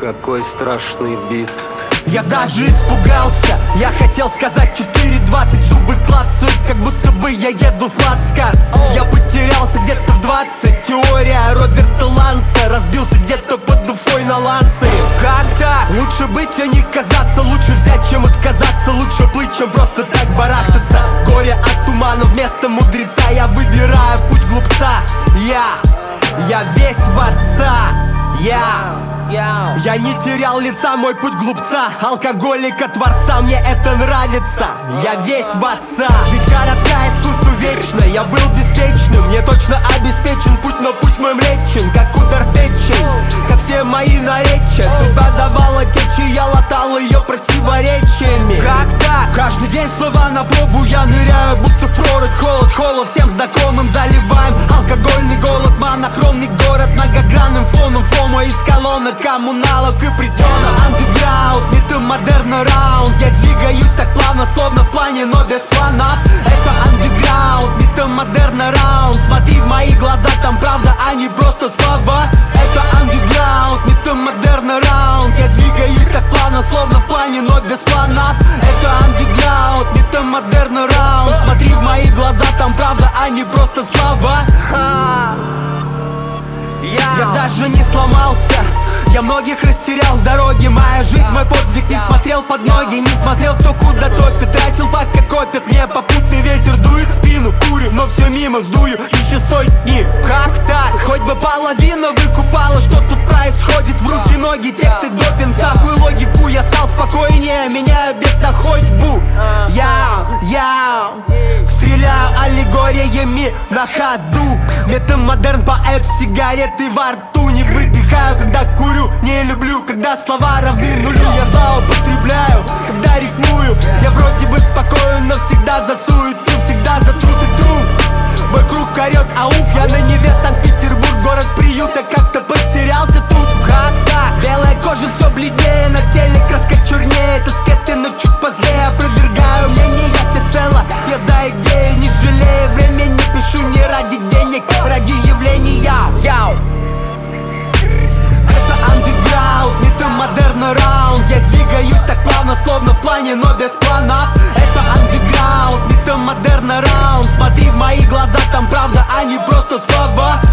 Какой страшный бит. Я даже испугался, я хотел сказать 4:20. Зубы клацают, как будто бы я еду в плацкарт. Я потерялся где-то в 20. Теория Роберта Ланца. Разбился где-то под Уфой на Ланце. Как так? Лучше быть, а не казаться. Лучше взять, чем отказаться. Лучше плыть, чем просто так барахтаться. Горе от тумана вместо мудреца. Я выбираю путь глупца. Я весь в отца. Я не терял лица, мой путь глупца. Алкоголика, творца, мне это нравится. Я весь в отца. Жизнь коротка, искусство вечно. Я был беспечным, мне точно обеспечен путь, но путь мой млечен, как удар печень, как все мои наречия. Судьба давала течи, я латал ее противоречиями. Как так? Каждый день слова на пробу я ныряю, будто в прорубь. Холод всем знакомым заливаем. Алкогольный голод, монохромный город, многогранным фоном фома из колонок, коммуналок и притонов. Андеграунд, метамодерна раунд. Я двигаюсь так плавно, словно в плане, но без планов. Это андеграунд, метамодерна раунд. Смотри в мои глаза, там правда, а не просто слова. Это андеграунд, метамодерна раунд. Я двигаюсь так плавно, словно в плане, но без планов. Это андеграунд, метамодерна раунд. Смотри в мои глаза, там правда, а не просто слова. Я даже не сломался, я многих растерял в дороге. Моя жизнь, мой подвиг, не смотрел под ноги, не смотрел, кто куда топит. Тратил пока копит, мне попутный ветер дует в спину. Курю, но все мимо, сдую еще сотни. Как так? Хоть бы половина выкупала, что тут происходит. В руки, ноги, тексты, допинг, нахуй логику. Я стал спокойнее, меняю бег на ходьбу. Я стреляю аллегориями на ходу. Метамодерн, поэт, сигареты во рту. Не выдыхаю, когда курю, не люблю, когда слова равны нулю. Я злоупотребляю, когда рифмую. Я вроде бы спокоен, но всегда за суету, всегда за труд и труд. Мой круг орет, ауф, я на Неве, Санкт-Петербург, город приюта. Как-то потерялся тут, как так? Белая кожа все бледнее, на теле краска чернее. Это скеты, но чуть позднее. Опровергаю мнение, я всецело. Я за идею, не жалею времени. Пишу не ради денег, ради явления. Это андеграунд, метамодерна раунд. Я двигаюсь так плавно, словно в плане, но без планов. Это андеграунд, метамодерна раунд. Смотри в мои глаза, там правда, а не просто слова.